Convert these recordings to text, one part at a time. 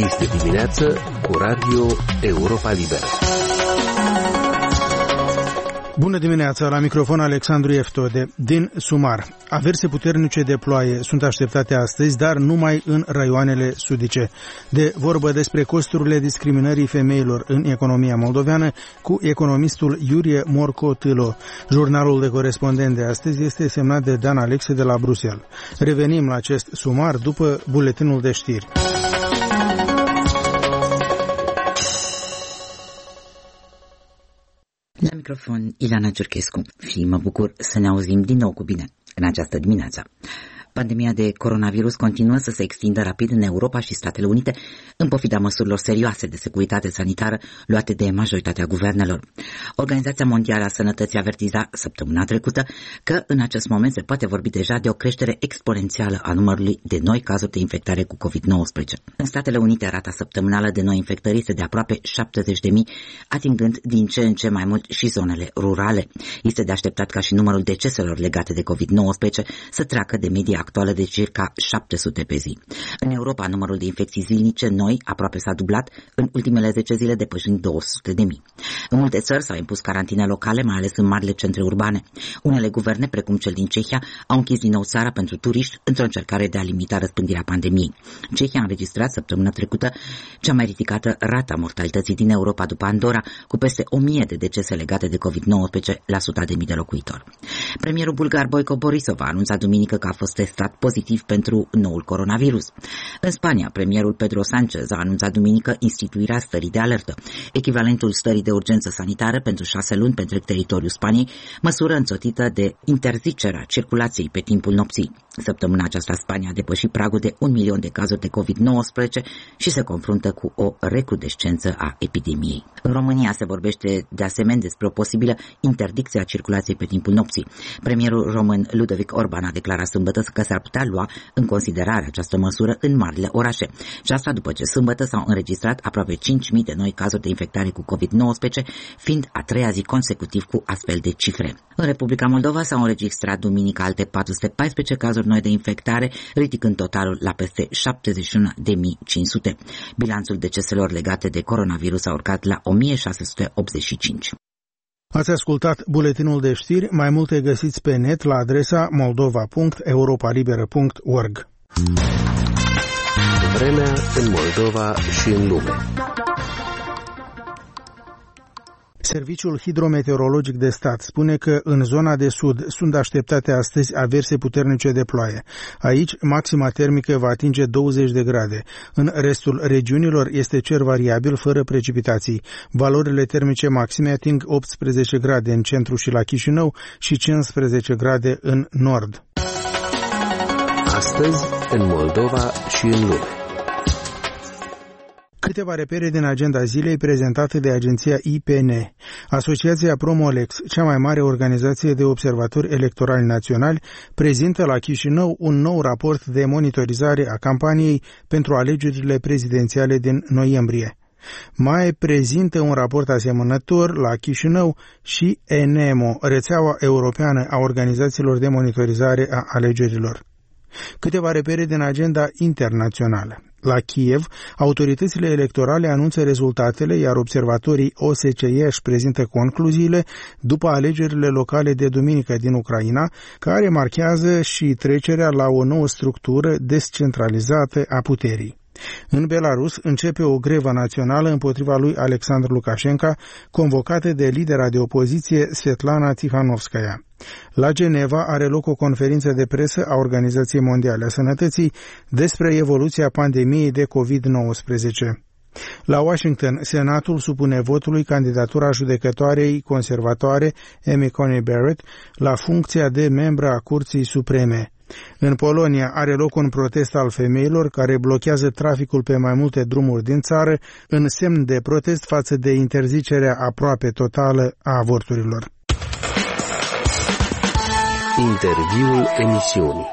Este dimineață cu Radio Europa Liberă. Bună dimineața, la microfon Alexandru Eftode. Din Sumar, averse puternice de ploaie sunt așteptate astăzi, dar numai în raioanele sudice. De vorbă despre costurile discriminării femeilor în economia moldoveană cu economistul Iurie Morco-Tâlo. Jurnalul de corespondent de astăzi este semnat de Dan Alexe de la Bruxelles. Revenim la acest sumar după buletinul de știri. La microfon, Ilana Giurchescu și mă bucur să ne auzim din nou cu bine în această dimineață. Pandemia de coronavirus continuă să se extindă rapid în Europa și Statele Unite, în pofida măsurilor serioase de securitate sanitară luate de majoritatea guvernelor. Organizația Mondială a Sănătății avertiza săptămâna trecută că în acest moment se poate vorbi deja de o creștere exponențială a numărului de noi cazuri de infectare cu COVID-19. În Statele Unite, rata săptămânală de noi infectări este de aproape 70.000, atingând din ce în ce mai mult și zonele rurale. Este de așteptat ca și numărul deceselor legate de COVID-19 să treacă de media actuală de circa 700 pe zi. În Europa, numărul de infecții zilnice noi aproape s-a dublat în ultimele 10 zile, depășind 200.000. În multe țări s-au impus carantine locale, mai ales în marile centre urbane. Unele guverne, precum cel din Cehia, au închis din nou țara pentru turiști într-o încercare de a limita răspândirea pandemiei. Cehia a înregistrat săptămâna trecută cea mai ridicată rată a mortalității din Europa după Andorra, cu peste 1000 de decese legate de COVID-19 la 100.000 de locuitori. Premierul bulgar Boico Borisov a anunțat duminică că a fost testat pozitiv pentru noul coronavirus. În Spania, premierul Pedro Sánchez a anunțat duminică instituirea stării de alertă, echivalentul stării de urgență sanitară pentru 6 luni pentru teritoriul Spaniei, măsură însoțită de interzicerea circulației pe timpul nopții. Săptămâna aceasta Spania a depășit pragul de 1 milion de cazuri de COVID-19 și se confruntă cu o recrudescență a epidemiei. În România se vorbește de asemenea despre o posibilă interdicție a circulației pe timpul nopții. Premierul român Ludovic Orban a declarat sâmbătă că s-ar putea lua în considerare această măsură în marile orașe. Și asta după ce sâmbătă s-au înregistrat aproape 5.000 de noi cazuri de infectare cu COVID-19, fiind a treia zi consecutiv cu astfel de cifre. În Republica Moldova s-au înregistrat duminică alte 414 cazuri noi de infectare, ridicând totalul la peste 71.500. Bilanțul deceselor legate de coronavirus a urcat la 1685. Ați ascultat buletinul de știri, mai multe găsiți pe net la adresa moldova.europalibera.org. Vremea în Moldova și în lume. Serviciul Hidrometeorologic de Stat spune că în zona de sud sunt așteptate astăzi averse puternice de ploaie. Aici, maxima termică va atinge 20 de grade. În restul regiunilor este cer variabil, fără precipitații. Valorile termice maxime ating 18 grade în centru și la Chișinău și 15 grade în nord. Astăzi, în Moldova și în lume. Câteva repere din agenda zilei prezentată de agenția IPN. Asociația Promolex, cea mai mare organizație de observatori electorali naționali, prezintă la Chișinău un nou raport de monitorizare a campaniei pentru alegerile prezidențiale din noiembrie. Mai prezintă un raport asemănător la Chișinău și ENEMO, rețeaua europeană a organizațiilor de monitorizare a alegerilor. Câteva repere din agenda internațională. La Kiev, autoritățile electorale anunță rezultatele, iar observatorii OSCE își prezintă concluziile după alegerile locale de duminică din Ucraina, care marchează și trecerea la o nouă structură descentralizată a puterii. În Belarus începe o grevă națională împotriva lui Alexandru Lukashenko, convocată de lidera de opoziție Svetlana Tikhanovskaya. La Geneva are loc o conferință de presă a Organizației Mondiale a Sănătății despre evoluția pandemiei de COVID-19. La Washington, Senatul supune votului candidatura judecătoarei conservatoare Amy Coney Barrett la funcția de membră a Curții Supreme. În Polonia are loc un protest al femeilor care blochează traficul pe mai multe drumuri din țară în semn de protest față de interzicerea aproape totală a avorturilor. Interviul emisiunii.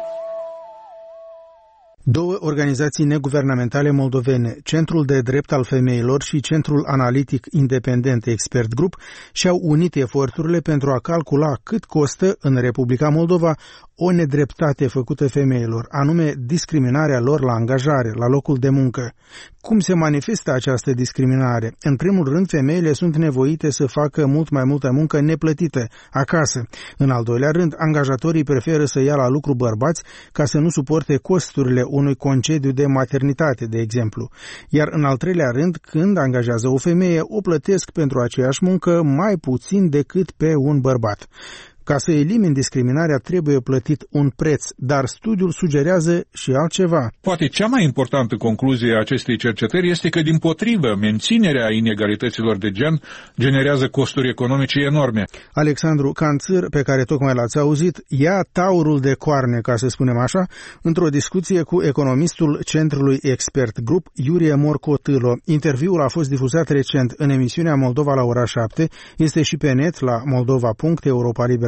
Două organizații neguvernamentale moldovene, Centrul de Drept al Femeilor și Centrul Analitic Independent Expert Group, și-au unit eforturile pentru a calcula cât costă în Republica Moldova o nedreptate făcută femeilor, anume discriminarea lor la angajare, la locul de muncă. Cum se manifestă această discriminare? În primul rând, femeile sunt nevoite să facă mult mai multă muncă neplătită, acasă. În al doilea rând, angajatorii preferă să ia la lucru bărbați ca să nu suporte costurile unui concediu de maternitate, de exemplu. Iar în al treilea rând, când angajează o femeie, o plătesc pentru aceeași muncă mai puțin decât pe un bărbat. Ca să elimini discriminarea trebuie plătit un preț, dar studiul sugerează și altceva. Poate cea mai importantă concluzie a acestei cercetări este că, dimpotrivă, menținerea inegalităților de gen generează costuri economice enorme. Alexandru Canțâr, pe care tocmai l-ați auzit, ia taurul de coarne, ca să spunem așa, într-o discuție cu economistul Centrului Expert Group, Iurie Morcotâlo. Interviul a fost difuzat recent în emisiunea Moldova la ora 7, este și pe net la moldova.europalibera.org,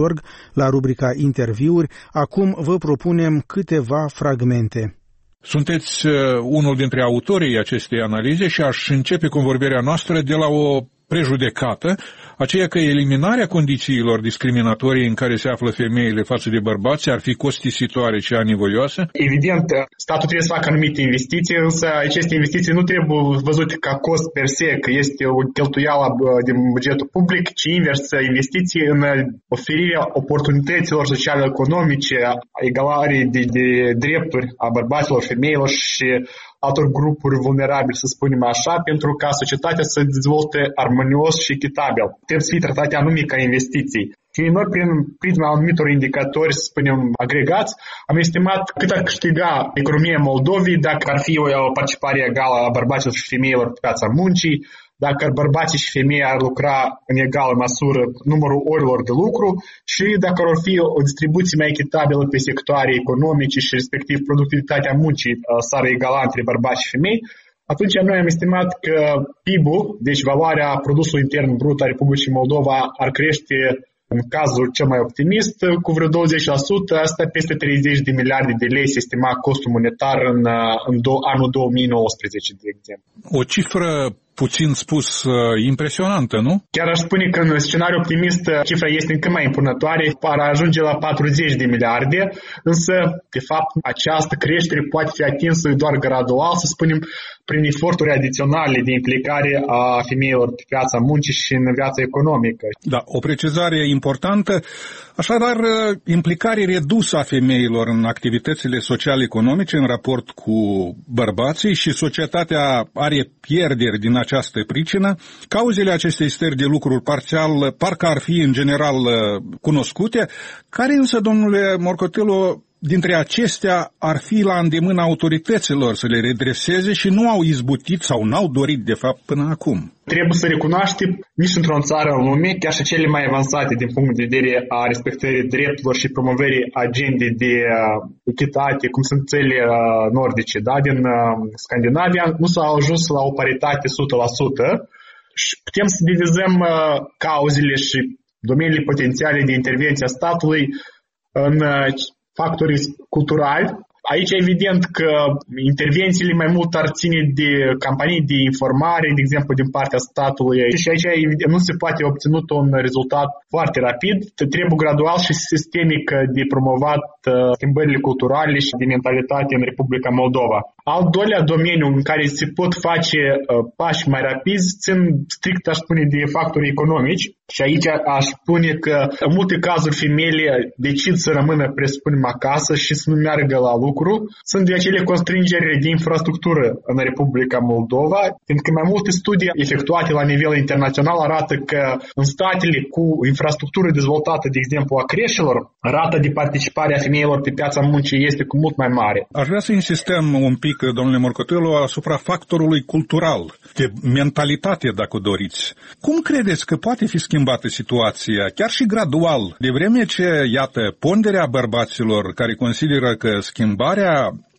la rubrica interviuri. Acum vă propunem câteva fragmente. Sunteți unul dintre autorii acestei analize și aș începe convorbirea noastră de la o prejudecată, aceea că eliminarea condițiilor discriminatorii în care se află femeile față de bărbați ar fi costisitoare și anevoioasă? Evident, statul trebuie să facă anumite investiții, însă aceste investiții nu trebuie văzute ca cost per se, că este o cheltuială din bugetul public, ci invers, investiții în oferirea oportunităților sociale-economice, egalării de drepturi a bărbaților, femeilor și altor grupuri vulnerabile, să spunem așa, pentru ca societatea să dezvolte armonios și echitabil. Trebuie să fie tratate anume ca investiții. Și noi, prin prisma anumitor indicatori, să spunem, agregați, am estimat cât ar câștiga economia Moldovei dacă ar fi o participare egală a bărbaților și femeilor pe piața muncii, dacă bărbații și femeia ar lucra în egală măsură numărul orilor de lucru și dacă ar fi o distribuție mai echitabilă pe sectoare economice și respectiv productivitatea muncii s-ar egala între bărbați și femei, atunci noi am estimat că PIB-ul, deci valoarea produsului intern brut a Republicii Moldova, ar crește în cazul cel mai optimist cu vreo 20%, asta peste 30 de miliarde de lei se estima costul monetar în anul 2019, de exemplu. O cifră puțin spus impresionantă, nu? Chiar aș spune că în scenariu optimist cifra este încă mai impunătoare, ar ajunge la 40 de miliarde, însă, de fapt, această creștere poate fi atinsă doar gradual, să spunem, prin eforturi adiționale de implicare a femeilor pe piața muncii și în viața economică. Da, o precizare importantă. Așadar, implicarea redusă a femeilor în activitățile sociale-economice în raport cu bărbații și societatea are pierderi din această pricină. Cauzele acestei stări de lucruri parțial parcă ar fi în general cunoscute. Care însă, domnule Morcotâlo, dintre acestea ar fi la îndemâna autorităților să le redreseze și nu au izbutit sau n-au dorit de fapt până acum? Trebuie să recunoaștem, nici într-o țară în lume, chiar și cele mai avansate din punct de vedere a respectării drepturilor și promovării agendei de echitate, cum sunt țările nordice, da, din Scandinavia, nu s-a ajuns la o paritate 100%. Și putem să divizăm cauzele și domeniile potențiale de intervenție a statului în factorii culturali. Aici e evident că intervențiile mai mult ar ține de campanii de informare, de exemplu, din partea statului. Și aici evident, nu se poate obținut un rezultat foarte rapid. Trebuie gradual și sistemic de promovat schimbările culturale și de mentalitate în Republica Moldova. Al doilea domeniu în care se pot face pași mai rapizi țin strict, aș spune, de factori economici. Și aici aș spune că în multe cazuri femeile decid să rămână, presupunem, acasă și să nu meargă la lucru. Sunt de acele constrângeri de infrastructură în Republica Moldova, pentru că mai multe studii efectuate la nivel internațional arată că în statele cu infrastructură dezvoltată, de exemplu, a creșelor, rata de participare a femeilor pe piața muncii este cu mult mai mare. Aș vrea să insistăm un pic, domnule Morcotâlo, asupra factorului cultural, de mentalitate, dacă doriți. Cum credeți că poate fi schimbată situația, chiar și gradual, de vreme ce, iată, ponderea bărbaților care consideră că schimbarea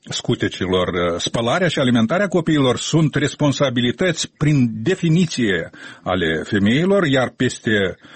scutecilor. Spălarea și alimentarea copiilor sunt responsabilități prin definiție ale femeilor, iar peste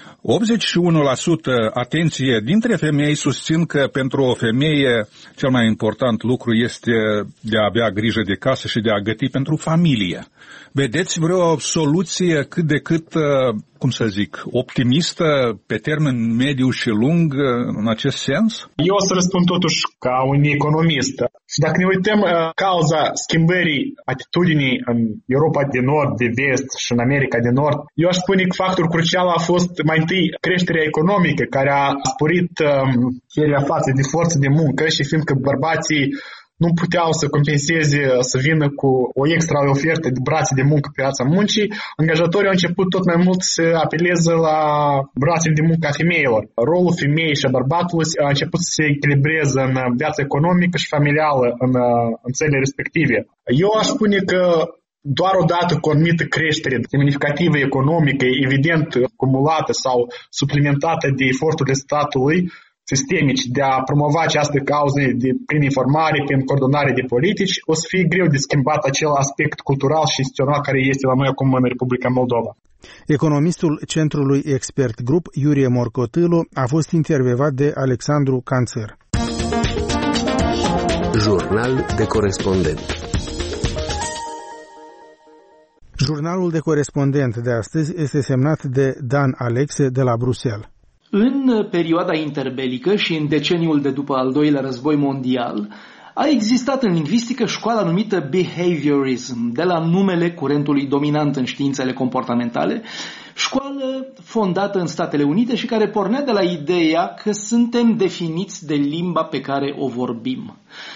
81% atenție dintre femei susțin că pentru o femeie cel mai important lucru este de a avea grijă de casă și de a găti pentru familie. Vedeți vreo soluție cât de cât, optimistă pe termen mediu și lung în acest sens? Eu o să răspund totuși ca un economist. Și dacă ne uităm cauza schimbării atitudinii în Europa de Nord, de Vest și în America de Nord, eu aș spune că factorul crucial a fost mai întâi creșterea economică, care a sporit cererea față de forță de muncă și fiindcă bărbații nu puteau să compenseze, să vină cu o extra ofertă de brațe de muncă pe piața muncii, angajatorii au început tot mai mult să apeleze la brațele de muncă a femeilor. Rolul femeii și a bărbatului a început să se echilibreze în viața economică și familială în țările respective. Eu aș spune că doar odată cu o anumită creștere semnificativă economică, evident cumulată sau suplimentată de eforturile statului sistemici de a promova această cauză prin informare, prin coordonare de politici, o să fie greu de schimbat acel aspect cultural și instituțional care este la noi acum în Republica Moldova. Economistul Centrului Expert Group, Iurie Morcotâlu, a fost intervievat de Alexandru Canțăr. Jurnal de corespondent. Jurnalul de corespondent de astăzi este semnat de Dan Alexe de la Bruxelles. În perioada interbelică și în deceniul de după al doilea război mondial, a existat în lingvistică școala numită behaviorism, de la numele curentului dominant în științele comportamentale, școală fondată în Statele Unite și care pornea de la ideea că suntem definiți de limba pe care o vorbim.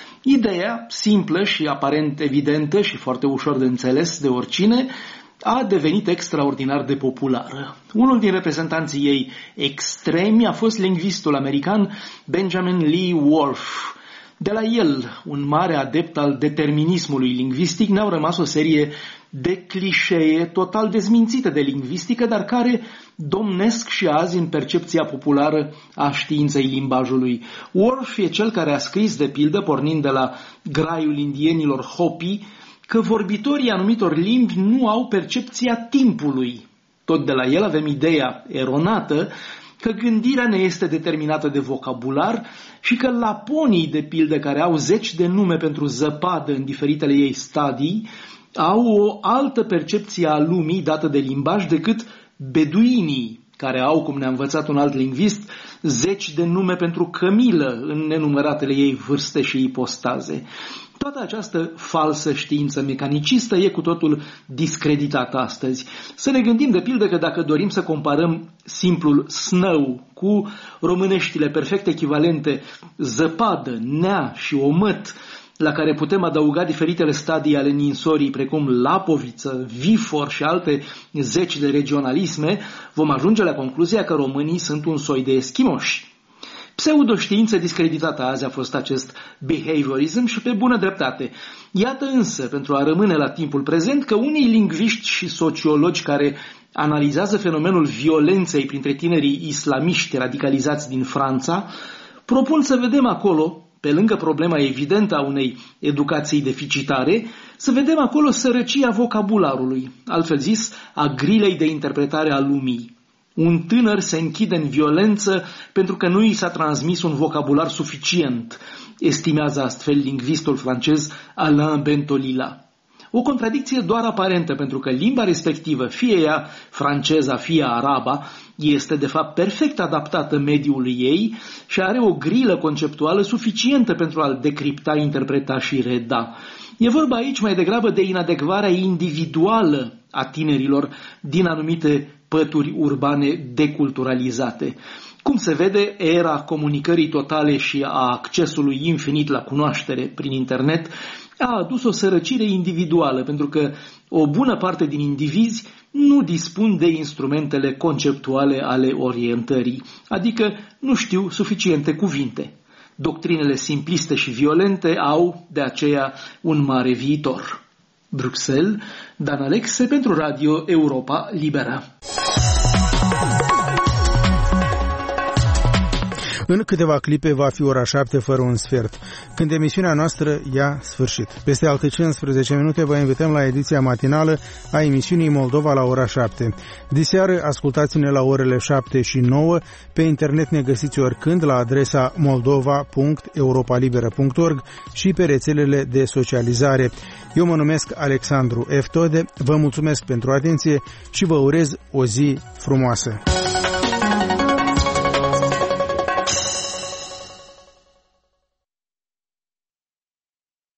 Ideea, simplă și aparent evidentă și foarte ușor de înțeles de oricine, a devenit extraordinar de populară. Unul din reprezentanții ei extremi a fost lingvistul american Benjamin Lee Whorf. De la el, un mare adept al determinismului lingvistic, ne-au rămas o serie de clișee total dezmințite de lingvistică, dar care domnesc și azi în percepția populară a științei limbajului. Whorf e cel care a scris, de pildă, pornind de la graiul indienilor Hopi, că vorbitorii anumitor limbi nu au percepția timpului. Tot de la el avem ideea eronată că gândirea ne este determinată de vocabular și că laponii, de pildă, care au 10 de nume pentru zăpadă în diferitele ei stadii, au o altă percepție a lumii dată de limbaj decât beduinii, care au, cum ne-a învățat un alt lingvist, 10 de nume pentru cămilă în nenumăratele ei vârste și ipostaze. Toată această falsă știință mecanicistă e cu totul discreditată astăzi. Să ne gândim, de pildă, că dacă dorim să comparăm simplul snow cu româneștile perfect echivalente zăpadă, nea și omăt, la care putem adăuga diferitele stadii ale ninsorii, precum lapoviță, vifor și alte 10 de regionalisme, vom ajunge la concluzia că românii sunt un soi de eschimoși. Pseudoștiință discreditată azi a fost acest behaviorism și pe bună dreptate. Iată însă, pentru a rămâne la timpul prezent, că unii lingviști și sociologi care analizează fenomenul violenței printre tinerii islamiști radicalizați din Franța propun să vedem acolo, pe lângă problema evidentă a unei educații deficitare, să vedem acolo sărăcia vocabularului, altfel zis, a grilei de interpretare a lumii. Un tânăr se închide în violență pentru că nu i s-a transmis un vocabular suficient, estimează astfel lingvistul francez Alain Bentolila. O contradicție doar aparentă, pentru că limba respectivă, fie ea franceza, fie araba, este de fapt perfect adaptată mediului ei și are o grilă conceptuală suficientă pentru a-l decripta, interpreta și reda. E vorba aici mai degrabă de inadecvarea individuală a tinerilor din anumite pături urbane deculturalizate. Cum se vede, era comunicării totale și a accesului infinit la cunoaștere prin internet a adus o sărăcire individuală, pentru că o bună parte din indivizi nu dispun de instrumentele conceptuale ale orientării, adică nu știu suficiente cuvinte. Doctrinele simpliste și violente au, de aceea, un mare viitor. Bruxelles, Dan Alexe pentru Radio Europa Liberă. În câteva clipe va fi ora 7 fără un sfert, când emisiunea noastră ia sfârșit. Peste alte 15 minute vă invităm la ediția matinală a emisiunii Moldova la ora 7. Diseară ascultați-ne la orele 7 și 9. Pe internet ne găsiți oricând la adresa moldova.europalibera.org și pe rețelele de socializare. Eu mă numesc Alexandru F. Tode, vă mulțumesc pentru atenție și vă urez o zi frumoasă.